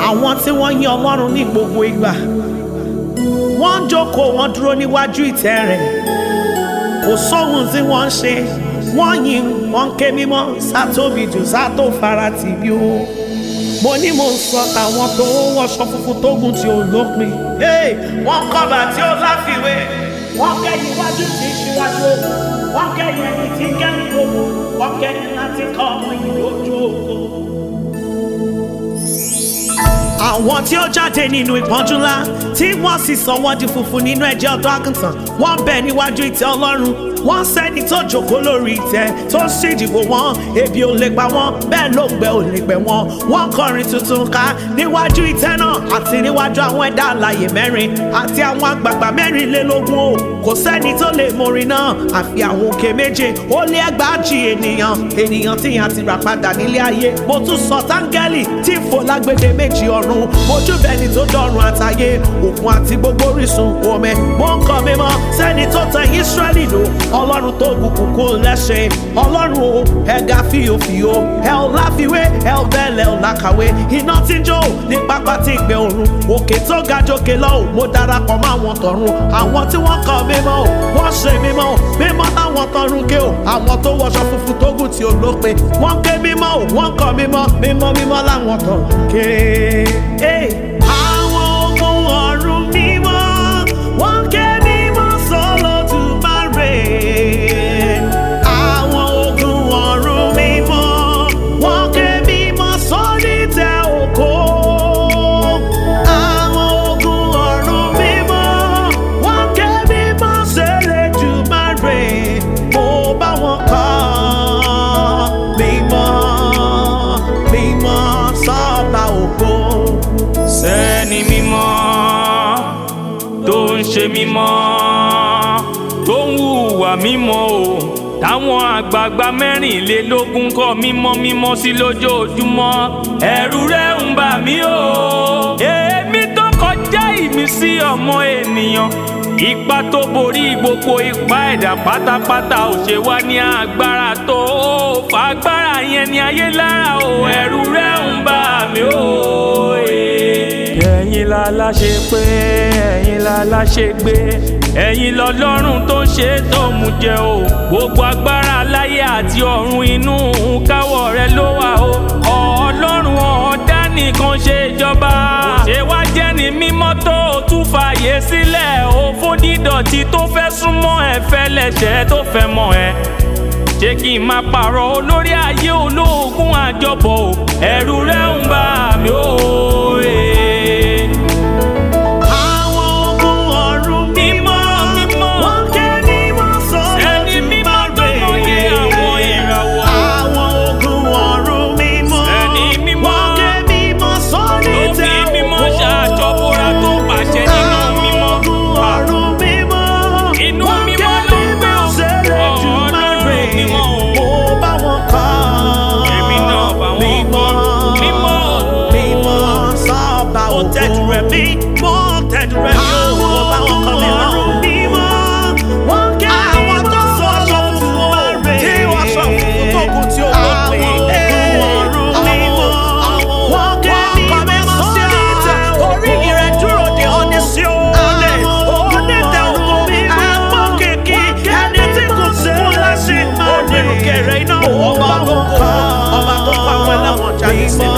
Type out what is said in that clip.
àwọn tí wọ́n yìn Ọlọ́run ní gbogbo ìgbà wọ́n ń jókòó wọ́n dúró níwájú ìtẹ́ rẹ̀ kò sóhun tí wọ́n ń ṣe wọ́n yìn wọ́n ké mímọ́ sátóbi jù sátó farati bí ó mo ní mo ń sọ tàwọn tó wọṣọ funfun tó gùn tí ó lópin wọ́n kọ́ba tí ó láfiwé wọ́n kẹ́yìn iwájú tí ṣíwájú wọ́n kẹ́yìn ẹni tí kẹ́yìn gbogbo wọ́n kẹ́yìn láti kọ́ ọmọ yìí lójú ògo. Àwọn tí ó jáde nínú ìpọ́njú ńlá tí wọ́n sì sọ wọ́n di funfun nínú ẹ̀jẹ̀ ọ̀dọ́ àgùntàn wọ́n bẹ̀ níwájú ìtẹ́ Ọlọ́run wọ́n sẹ́ni tó jókòó lórí ìtẹ́ tó ń ṣèdìbò wọn ebi ò lè pa wọ́n bẹ́ẹ̀ ló gbẹ ò lè gbẹ wọ́n wọ́n kọrin tuntun ká níwájú ìtẹ́ náà àti níwájú àwọn ẹ̀dá alààyè mẹ́rin àti àwọn àgbààgbà mẹ́rìnlélógún o kò sẹ́ni tó lè mórin náà àfi àwọn òkè méje ó lé ẹgbàájì ènìyàn tí a ti rà padà nílé ayé mo tún sọ táńgẹ́lì tí ń fò lágbèdè méjì ọ̀run mojú bẹni tó dọ̀run àtayé òkun àti gbogbo orísun omi mo ń kọ mímọ́ sẹ́ni tó tẹ Ísírẹ́lì lò Ọlọ́run tó bùkún kó lẹ́sẹ̀ Ọlọ́run o ẹ̀gá fìyòfìyò ẹ̀ ò láfiwé ẹ̀ ò bẹ́ẹ̀lẹ̀ ò lákàwé iná tí ń jó ní pápá tí ń gbé òrun òkè tó ga jókè lọ ò mo darapọ̀ mọ́ àwọn tọ̀run àwọn tí wọ́n kọ mímọ́ ò wọ́n ṣe mímọ́ ò mímọ́ táwọn tọ̀run ké ò àwọn tó wọṣọ funfun tó gùn tí ò lópin wọ́n ké mímọ́ ò wọ́n kọ mímọ́ mímọ́ láwọn tọ̀run ké. Àwọn ogun ọ̀run mímọ́ wọ́n ké mímọ́ s'Olódùmarè. Àwọn ogun ọ̀run mímọ́ wọ́n ké mímọ́ s'Onítẹ́ ògo. Àwọn ogun ọ̀run mímọ́ wọ́n ké mímọ́ s'Elédùmarè. Mo bá wọn kọ́ mímọ́ s'Ọba ògo. Sẹ́ni mímọ́ tó ń ṣe mímọ́ tó ń hùwà mímọ́ o táwọn àgbààgbà mẹ́rìnlélógún kọ́ mímọ́ sí lójoojúmọ́ ẹ̀rù rẹ̀ ń bà mí o èémí tó kọjá ìmísí ọmọ ènìyàn ipa tó borí gbogbo ipá ẹ̀dá pátápátá ò ṣe wá ní agbára tó fàgbára yẹn ní ayé lára o ẹ̀rù rẹ̀ ń bà mí o. Ẹ̀yin la láṣẹ pé ẹ̀yin la láṣẹ gbé ẹ̀yin lọ́lọ́run tó ṣe tó mú jẹ o gbogbo agbára láyé àti ọ̀run inú káwọ́ rẹ ló wà o Ọlọ́run ọ̀ọ́dá nìkan ṣe ìjọba ṣé wá jẹ́ ní mímọ́ tó tún fààyè sílẹ̀ o fódìdọ̀tí tó fẹ́ súnmọ́ ẹ fẹ́ lẹ́sẹ̀ tó fẹ́ mọ̀ ẹ́ ṣé kí n máa pààrọ̀ olórí ayé olóògùn àjọbọ̀ o ẹ̀rù rẹ̀ ń bà mí o. Ọba tó pa àwọn ẹlẹ́wọ̀n jáde sílẹ̀.